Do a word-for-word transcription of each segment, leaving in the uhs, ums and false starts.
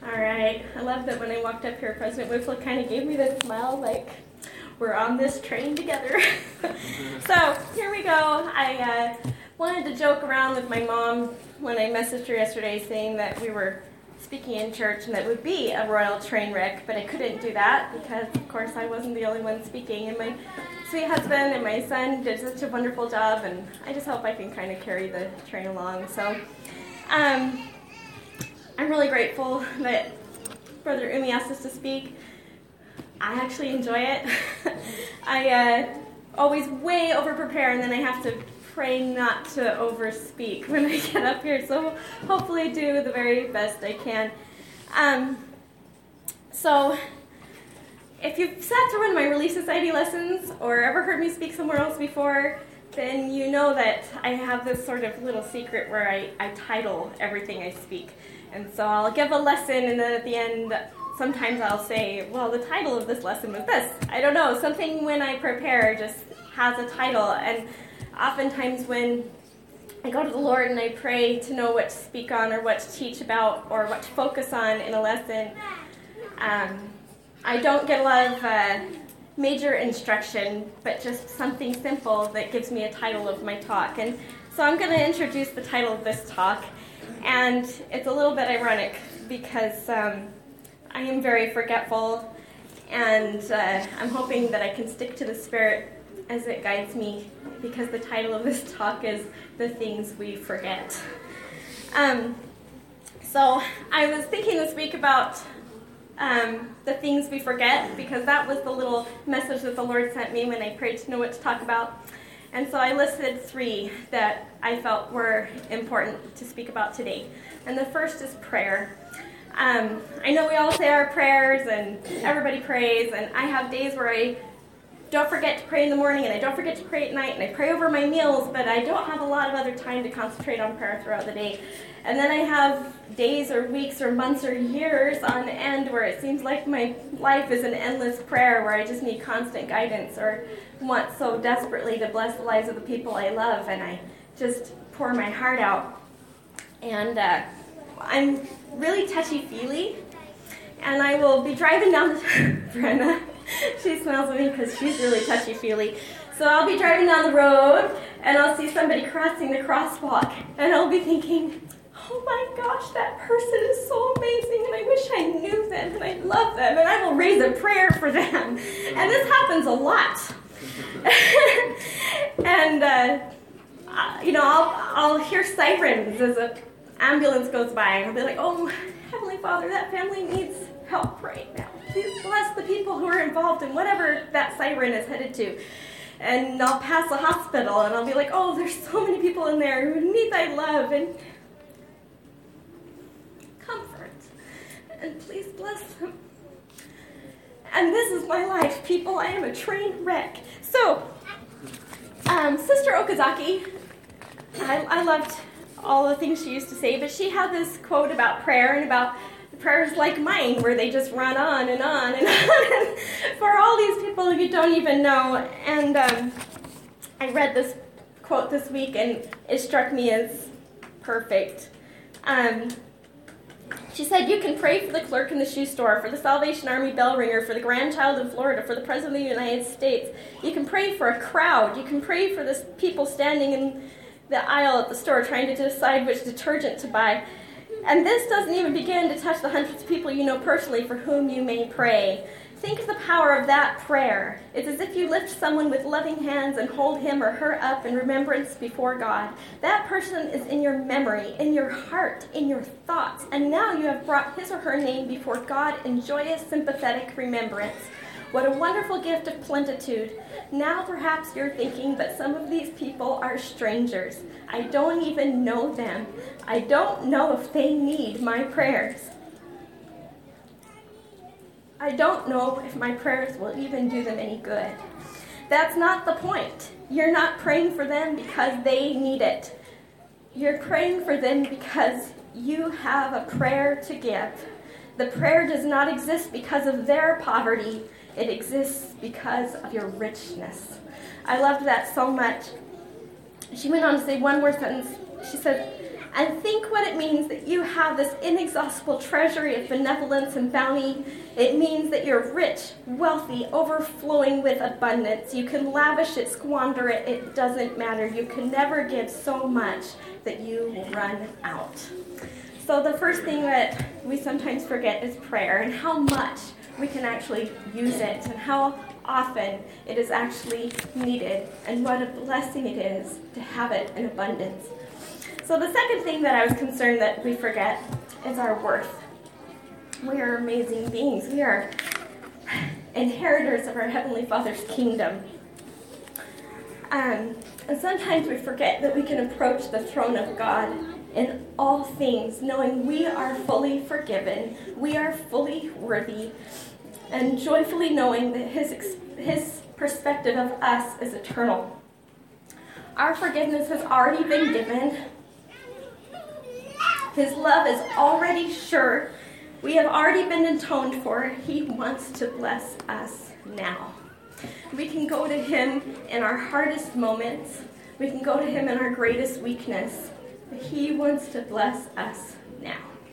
All right. I love that when I walked up here, President Whipple kind of gave me this smile like, we're on this train together. So here we go. I uh, wanted to joke around with my mom when I messaged her yesterday saying that we were speaking in church and that it would be a royal train wreck, but I couldn't do that because, of course, I wasn't the only one speaking. And my sweet husband and my son did such a wonderful job, and I just hope I can kind of carry the train along. So um, I'm really grateful that Brother Umi asked us to speak. I actually enjoy it. I uh, always way over-prepare, and then I have to pray not to overspeak when I get up here, so hopefully do the very best I can. Um, so if you've sat through one of my Relief Society lessons or ever heard me speak somewhere else before, then you know that I have this sort of little secret where I, I title everything I speak. And so I'll give a lesson, and then at the end, sometimes I'll say, well, the title of this lesson was this. I don't know, something when I prepare just has a title. And oftentimes when I go to the Lord and I pray to know what to speak on or what to teach about or what to focus on in a lesson, um, I don't get a lot of uh, major instruction, but just something simple that gives me a title of my talk. And so I'm going to introduce the title of this talk. And it's a little bit ironic because um, I am very forgetful, and uh, I'm hoping that I can stick to the Spirit as it guides me, because the title of this talk is The Things We Forget. Um, so I was thinking this week about um, the things we forget, because that was the little message that the Lord sent me when I prayed to know what to talk about. And so I listed three that I felt were important to speak about today. And the first is prayer. Um, I know we all say our prayers and everybody prays, and I have days where I don't forget to pray in the morning and I don't forget to pray at night, and I pray over my meals, but I don't have a lot of other time to concentrate on prayer throughout the day. And then I have days or weeks or months or years on end where it seems like my life is an endless prayer where I just need constant guidance or want so desperately to bless the lives of the people I love, and I just pour my heart out. And uh, I'm really touchy-feely, and I will be driving down the Brenna. She smiles at me because she's really touchy-feely. So I'll be driving down the road, and I'll see somebody crossing the crosswalk, and I'll be thinking, oh my gosh, that person is so amazing, and I wish I knew them, and I love them, and I will raise a prayer for them. And this happens a lot. And, uh, you know, I'll, I'll hear sirens as an ambulance goes by, and I'll be like, oh, Heavenly Father, that family needs help right now. Please bless the people who are involved in whatever that siren is headed to. And I'll pass a hospital, and I'll be like, oh, there's so many people in there who need thy love and comfort. And please bless them. And this is my life, people. I am a train wreck. So, um, Sister Okazaki, I, I loved all the things she used to say, but she had this quote about prayer and about prayers like mine, where they just run on and on and on for all these people you don't even know. And um, I read this quote this week, and it struck me as perfect. Um, she said, you can pray for the clerk in the shoe store, for the Salvation Army bell ringer, for the grandchild in Florida, for the President of the United States. You can pray for a crowd. You can pray for the people standing in the aisle at the store trying to decide which detergent to buy. And this doesn't even begin to touch the hundreds of people you know personally for whom you may pray. Think of the power of that prayer. It's as if you lift someone with loving hands and hold him or her up in remembrance before God. That person is in your memory, in your heart, in your thoughts, and now you have brought his or her name before God in joyous, sympathetic remembrance. What a wonderful gift of plenitude. Now perhaps you're thinking that some of these people are strangers. I don't even know them. I don't know if they need my prayers. I don't know if my prayers will even do them any good. That's not the point. You're not praying for them because they need it. You're praying for them because you have a prayer to give. The prayer does not exist because of their poverty. It exists because of your richness. I loved that so much. She went on to say one more sentence. She said, and think what it means that you have this inexhaustible treasury of benevolence and bounty. It means that you're rich, wealthy, overflowing with abundance. You can lavish it, squander it, it doesn't matter. You can never give so much that you will run out. So the first thing that we sometimes forget is prayer, and how much we can actually use it, and how often it is actually needed, and what a blessing it is to have it in abundance. So the second thing that I was concerned that we forget is our worth. We are amazing beings. We are inheritors of our Heavenly Father's kingdom. Um, and sometimes we forget that we can approach the throne of God in all things, knowing we are fully forgiven, we are fully worthy, and joyfully knowing that His, His perspective of us is eternal. Our forgiveness has already been given. His love is already sure. We have already been atoned for. He wants to bless us now. We can go to Him in our hardest moments. We can go to Him in our greatest weakness. But He wants to bless us now.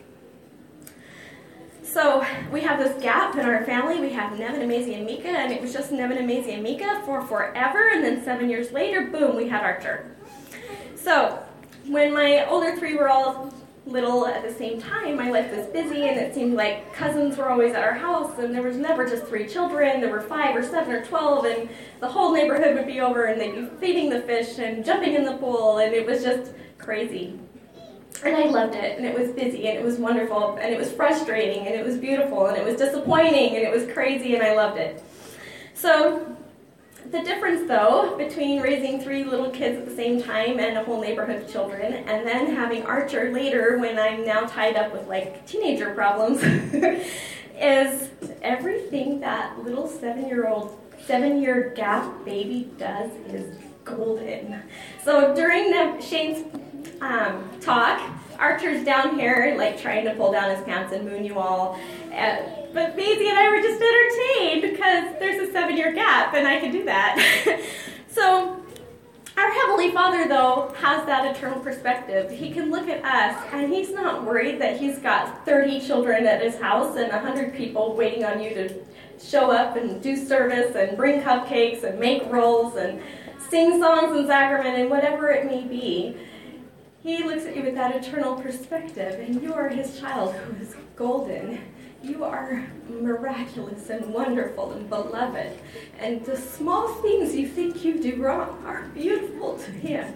So we have this gap in our family. We have Nevin, Amazing, and Mika, and it was just Nevin, Amazing, and Mika for forever, and then seven years later, boom, we had Archer. So when my older three were all little at the same time, my life was busy, and it seemed like cousins were always at our house, and there was never just three children. There were five or seven or twelve, and the whole neighborhood would be over, and they'd be feeding the fish and jumping in the pool, and it was just crazy. And I loved it, and it was busy, and it was wonderful, and it was frustrating, and it was beautiful, and it was disappointing, and it was crazy, and I loved it. So the difference, though, between raising three little kids at the same time and a whole neighborhood of children, and then having Archer later when I'm now tied up with, like, teenager problems, is everything that little seven-year-old, seven-year gap baby does is golden. So during the Shane's um, talk, Archer's down here, like, trying to pull down his pants and moon you all. Uh, but Maisie and I were just entertained because there's a seven-year gap, and I could do that. So our Heavenly Father, though, has that eternal perspective. He can look at us, and He's not worried that He's got thirty children at His house and one hundred people waiting on you to show up and do service and bring cupcakes and make rolls and sing songs and sacrament and whatever it may be. He looks at you with that eternal perspective, and you are His child who is golden. You are miraculous and wonderful and beloved. And the small things you think you do wrong are beautiful to Him.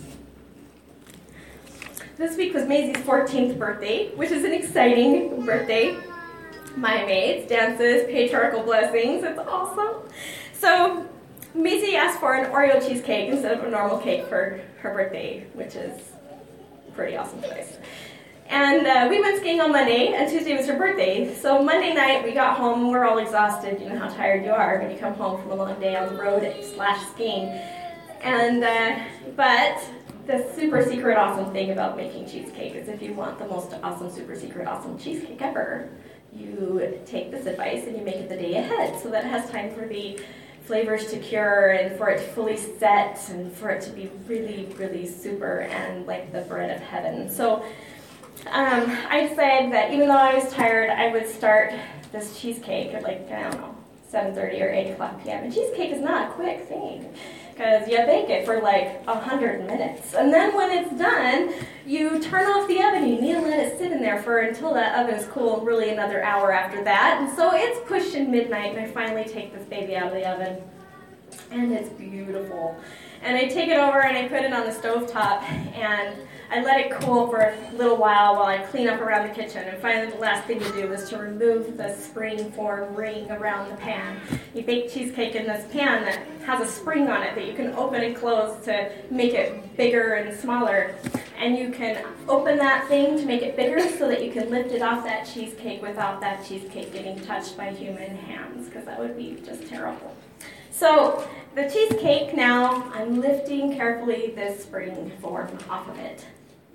This week was Maisie's fourteenth birthday, which is an exciting birthday. My maids, dances, patriarchal blessings. It's awesome. So Maisie asked for an Oreo cheesecake instead of a normal cake for her birthday, which is pretty awesome choice. And uh, we went skiing on Monday, and Tuesday was her birthday. So Monday night, we got home, and we're all exhausted. You know how tired you are when you come home from a long day on the road slash skiing. And, uh, but the super secret awesome thing about making cheesecake is if you want the most awesome, super secret awesome cheesecake ever, you take this advice and you make it the day ahead so that it has time for the flavors to cure and for it to fully set and for it to be really, really super and like the bread of heaven. So um, I decided that even though I was tired, I would start this cheesecake at like, I don't know, seven thirty or eight o'clock p.m. And cheesecake is not a quick thing because you bake it for like one hundred minutes. And then when it's done, you turn off the oven. You need to let it sit in there for until that oven is cool, really another hour after that. And so it's pushing midnight, and I finally take this baby out of the oven. And it's beautiful. And I take it over and I put it on the stovetop, and I let it cool for a little while while I clean up around the kitchen. And finally, the last thing to do is to remove the spring form ring around the pan. You bake cheesecake in this pan that has a spring on it that you can open and close to make it bigger and smaller. And you can open that thing to make it bigger so that you can lift it off that cheesecake without that cheesecake getting touched by human hands, because that would be just terrible. So the cheesecake now, I'm lifting carefully this spring form off of it.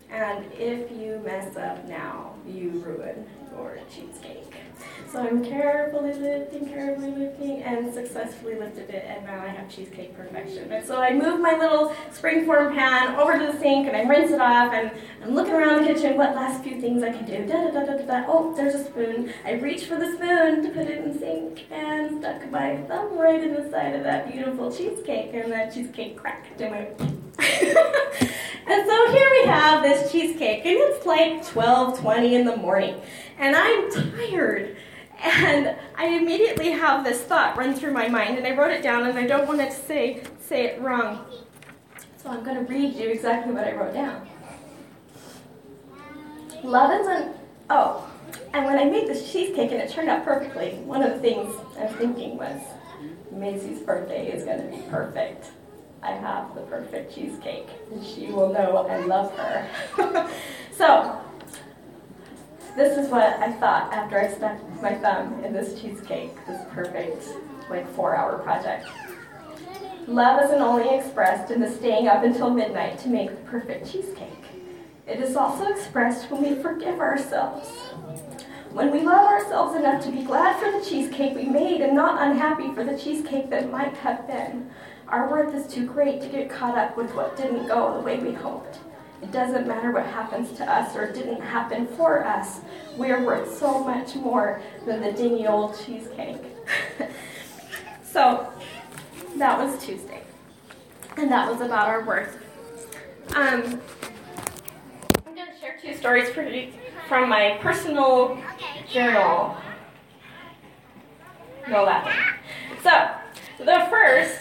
And if you mess up now, you ruin your cheesecake. So I'm carefully lifting, carefully lifting, and successfully lifted it, and now I have cheesecake perfection. And so I move my little springform pan over to the sink, and I rinse it off, and I'm looking around the kitchen, what last few things I can do. Da, da, da, da, da, da. Oh, there's a spoon. I reach for the spoon to put it in the sink, and stuck my thumb right in the side of that beautiful cheesecake, and that cheesecake cracked in my And so here we have this cheesecake, and it's like twelve twenty in the morning, and I'm tired, and I immediately have this thought run through my mind, and I wrote it down, and I don't want to say, say it wrong, so I'm going to read you exactly what I wrote down. Love isn't, oh, and when I made this cheesecake, and it turned out perfectly, one of the things I was thinking was, Maisie's birthday is going to be perfect. I have the perfect cheesecake, and she will know I love her. So, this is what I thought after I stuck my thumb in this cheesecake, this perfect, like, four-hour project. Love isn't only expressed in the staying up until midnight to make the perfect cheesecake. It is also expressed when we forgive ourselves. When we love ourselves enough to be glad for the cheesecake we made and not unhappy for the cheesecake that might have been. Our worth is too great to get caught up with what didn't go the way we hoped. It doesn't matter what happens to us or didn't happen for us. We are worth so much more than the dingy old cheesecake. So, that was Tuesday. And that was about our worth. Um, I'm going to share two stories for you from my personal journal. No laughing. So, the first...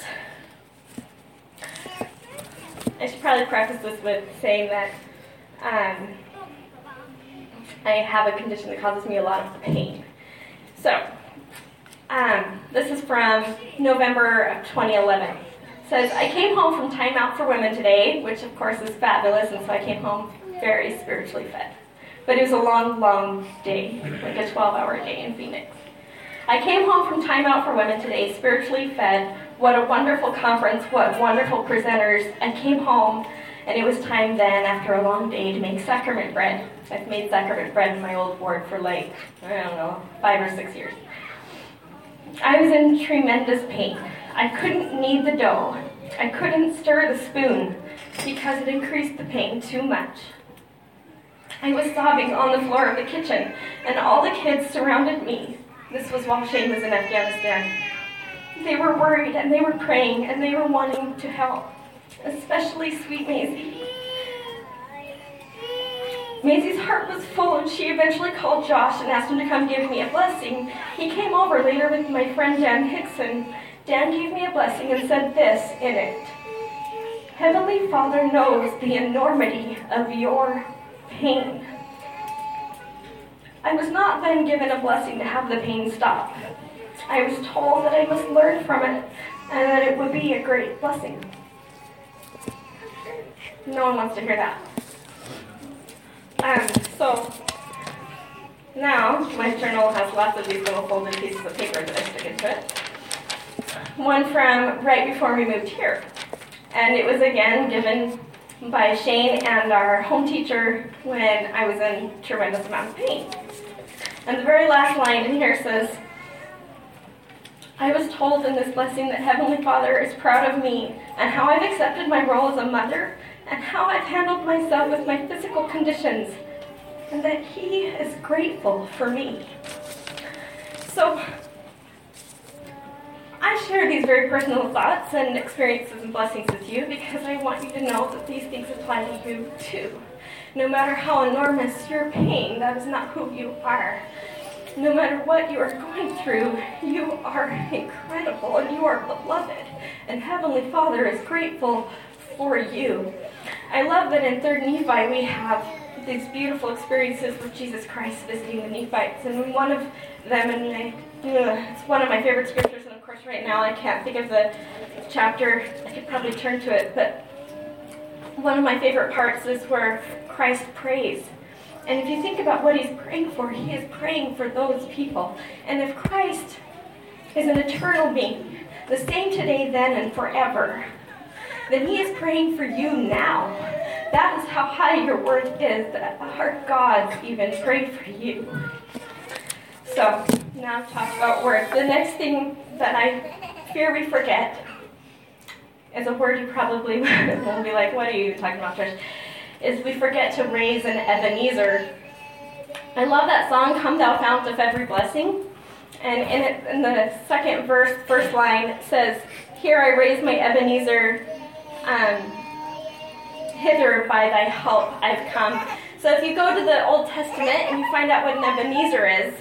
I should probably preface this with saying that um, I have a condition that causes me a lot of pain. So, um, this is from November of twenty eleven. It says, I came home from Time Out for Women today, which of course is fabulous, and so I came home very spiritually fed. But it was a long, long day, like a twelve-hour day in Phoenix. I came home from Time Out for Women today, spiritually fed. What a wonderful conference, what wonderful presenters. I came home, and it was time then, after a long day, to make sacrament bread. I've made sacrament bread in my old ward for like, I don't know, five or six years. I was in tremendous pain. I couldn't knead the dough. I couldn't stir the spoon because it increased the pain too much. I was sobbing on the floor of the kitchen, and all the kids surrounded me. This was while Shane was in Afghanistan. They were worried, and they were praying, and they were wanting to help, especially sweet Maisie. Maisie's heart was full, and she eventually called Josh and asked him to come give me a blessing. He came over later with my friend Dan Hickson. Dan gave me a blessing and said this in it. Heavenly Father knows the enormity of your pain. I was not then given a blessing to have the pain stop. I was told that I must learn from it and that it would be a great blessing. No one wants to hear that. Um, so, now my journal has lots of these little folded pieces of paper that I stick into it. One from right before we moved here. And it was again given by Shane and our home teacher when I was in tremendous amount of pain. And the very last line in here says, I was told in this blessing that Heavenly Father is proud of me and how I've accepted my role as a mother and how I've handled myself with my physical conditions and that He is grateful for me. So, I share these very personal thoughts and experiences and blessings with you because I want you to know that these things apply to you too. No matter how enormous your pain, that is not who you are. No matter what you are going through, you are incredible and you are beloved. And Heavenly Father is grateful for you. I love that in Third Nephi we have these beautiful experiences with Jesus Christ visiting the Nephites. And one of them, and I, it's one of my favorite scriptures, and of course right now I can't think of the chapter. I could probably turn to it, but one of my favorite parts is where Christ prays. And if you think about what He's praying for, He is praying for those people. And if Christ is an eternal being, the same today, then, and forever, then He is praying for you now. that is how high your worth is, that our gods even pray for you. So, now I've talked about worth. The next thing that I fear we forget is a word you probably will be like, what are you talking about, Trish? Is we forget to raise an Ebenezer. I love that song, Come Thou Fount of Every Blessing. And in, it, in the second verse, first line, it says, here I raise my Ebenezer, um, hither by thy help I've come. So if you go to the Old Testament and you find out what an Ebenezer is,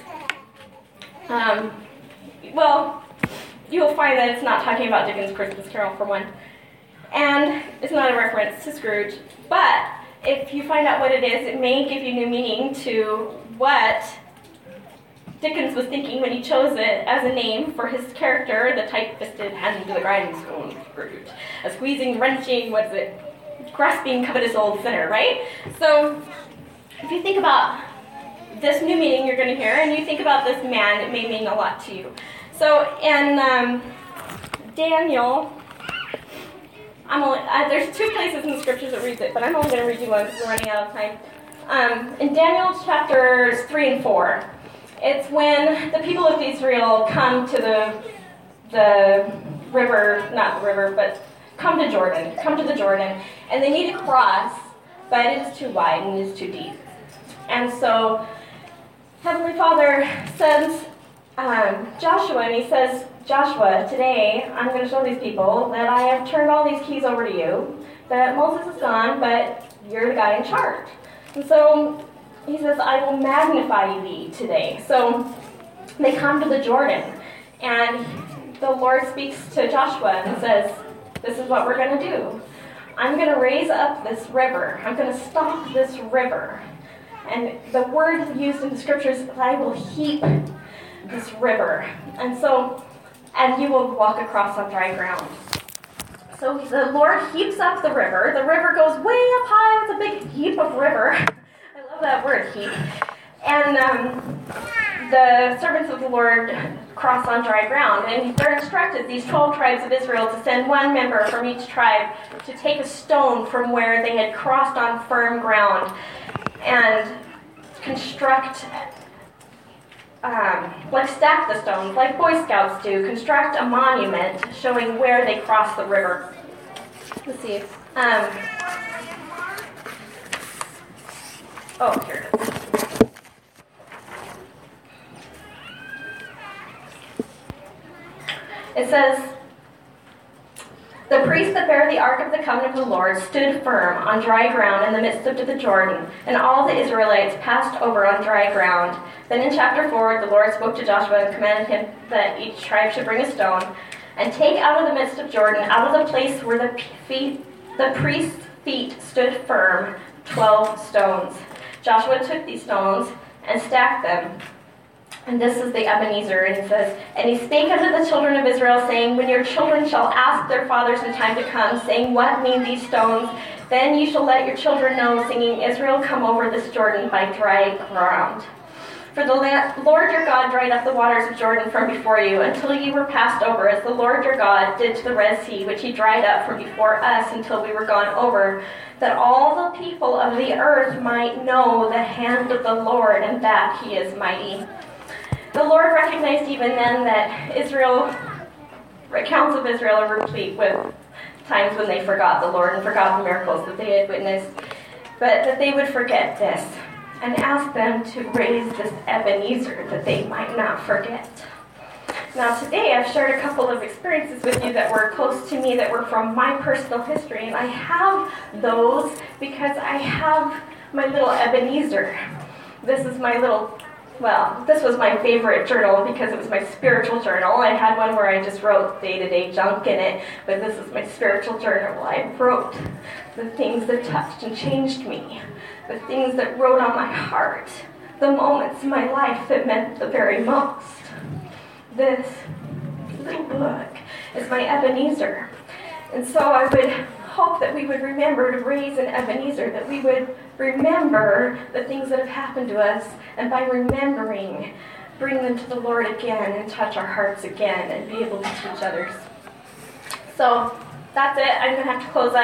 um, well, you'll find that it's not talking about Dickens' Christmas Carol, for one. And it's not a reference to Scrooge. But if you find out what it is, it may give you new meaning to what Dickens was thinking when he chose it as a name for his character, the tight-fisted, hand to the grindstone Scrooge. A squeezing, wrenching, what is it? Grasping, covetous old sinner, right? So if you think about this new meaning you're going to hear, and you think about this man, it may mean a lot to you. So in um, Daniel, I'm only, uh, there's two places in the scriptures that reads it, but I'm only going to read you one because we're running out of time. Um, in Daniel chapters three and four, it's when the people of Israel come to the the river, not the river, but come to Jordan, come to the Jordan, and they need to cross, but it is too wide and it is too deep. And so Heavenly Father sends um, Joshua, and he says, Joshua, today I'm going to show these people that I have turned all these keys over to you, that Moses is gone, but you're the guy in charge. And so he says, I will magnify thee today. So they come to the Jordan, and the Lord speaks to Joshua and says, this is what we're going to do. I'm going to raise up this river. I'm going to stop this river. And the word used in the scriptures is, I will heap this river. And so, and you will walk across on dry ground. So the Lord heaps up the river. The river goes way up high. It's a big heap of river. I love that word, heap. And um, the servants of the Lord cross on dry ground. And they're instructed, these twelve tribes of Israel, to send one member from each tribe to take a stone from where they had crossed on firm ground and construct, um, like stack the stones, like Boy Scouts do, construct a monument showing where they crossed the river. Let's see. Um, oh, here it is. It says, the priests that bear the ark of the covenant of the Lord stood firm on dry ground in the midst of the Jordan, and all the Israelites passed over on dry ground. Then in chapter four, the Lord spoke to Joshua and commanded him that each tribe should bring a stone and take out of the midst of Jordan, out of the place where the feet, the priest's feet stood firm, twelve stones. Joshua took these stones and stacked them. And this is the Ebenezer, and it says, and he spake unto the children of Israel, saying, when your children shall ask their fathers in time to come, saying, what mean these stones? Then you shall let your children know, singing, Israel, come over this Jordan by dry ground. For the Lord your God dried up the waters of Jordan from before you, until you were passed over, as the Lord your God did to the Red Sea, which he dried up from before us until we were gone over, that all the people of the earth might know the hand of the Lord, and that he is mighty. The Lord recognized even then that Israel, accounts of Israel are replete with times when they forgot the Lord and forgot the miracles that they had witnessed, but that they would forget this and ask them to raise this Ebenezer that they might not forget. Now today I've shared a couple of experiences with you that were close to me, that were from my personal history, and I have those because I have my little Ebenezer. This is my little Well, this was my favorite journal because it was my spiritual journal. I had one where I just wrote day-to-day junk in it, but this is my spiritual journal. I wrote the things that touched and changed me, the things that wrote on my heart, the moments in my life that meant the very most. This little book is my Ebenezer. And so I would hope that we would remember to raise an Ebenezer, that we would remember the things that have happened to us, and by remembering, bring them to the Lord again and touch our hearts again and be able to teach others. So that's it. I'm going to have to close up.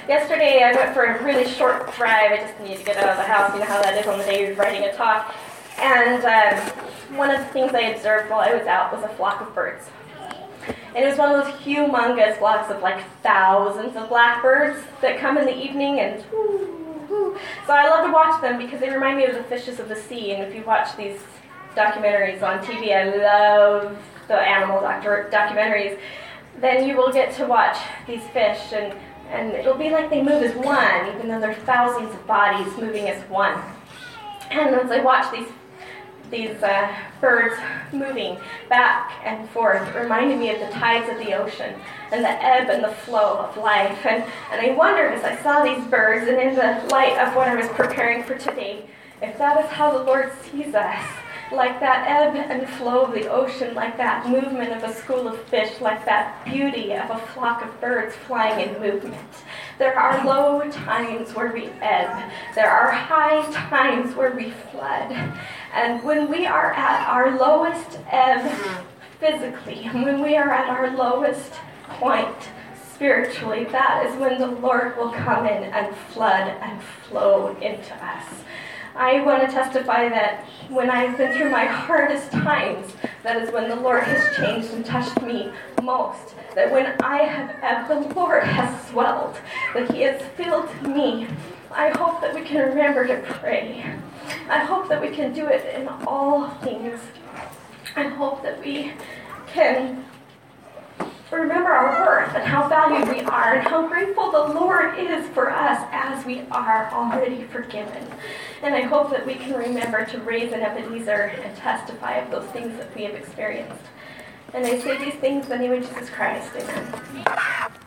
Yesterday I went for a really short drive. I just needed to get out of the house. You know how that is on the day you're writing a talk. And um, one of the things I observed while I was out was a flock of birds. And it was one of those humongous flocks of like thousands of blackbirds that come in the evening and whoo, whoo. So I love to watch them because they remind me of the fishes of the sea. And if you watch these documentaries on T V, I love the animal doctor documentaries, then you will get to watch these fish and, and it'll be like they move as one, even though there are thousands of bodies moving as one. And as I watch these these uh, birds moving back and forth, it reminded me of the tides of the ocean and the ebb and the flow of life. And, and I wondered as I saw these birds and in the light of what I was preparing for today, if that is how the Lord sees us, like that ebb and flow of the ocean, like that movement of a school of fish, like that beauty of a flock of birds flying in movement. There are low times where we ebb. There are high times where we flood. And when we are at our lowest ebb physically, when we are at our lowest point spiritually, that is when the Lord will come in and flood and flow into us. I want to testify that when I've been through my hardest times, that is when the Lord has changed and touched me most. That when I have ebbed, the Lord has swelled, that He has filled me. I hope that we can remember to pray. I hope that we can do it in all things. I hope that we can remember our worth and how valued we are and how grateful the Lord is for us as we are already forgiven. And I hope that we can remember to raise an Ebenezer and testify of those things that we have experienced. And I say these things in the name of Jesus Christ. Amen.